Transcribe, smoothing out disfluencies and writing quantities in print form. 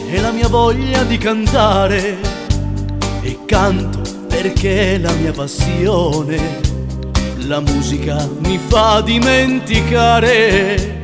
e la mia voglia di cantare, e canto perché la mia passione, la musica mi fa dimenticare